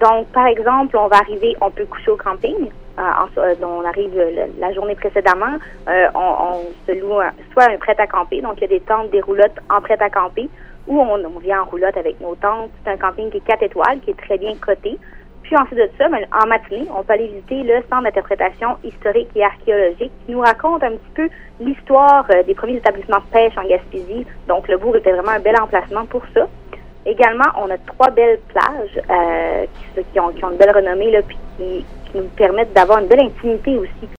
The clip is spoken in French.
Donc, par exemple, on peut coucher au camping. On arrive la journée précédemment. On se loue soit un prêt-à-camper, donc il y a des tentes, des roulottes en prêt-à-camper, ou on vient en roulotte avec nos tentes. C'est un camping qui est 4 étoiles, qui est très bien coté. Puis ensuite de ça, en matinée, on peut aller visiter le centre d'interprétation historique et archéologique qui nous raconte un petit peu l'histoire des premiers établissements de pêche en Gaspésie. Donc, le bourg était vraiment un bel emplacement pour ça. Également, on a 3 belles plages qui ont une belle renommée, là, puis qui nous permettent d'avoir une belle intimité aussi.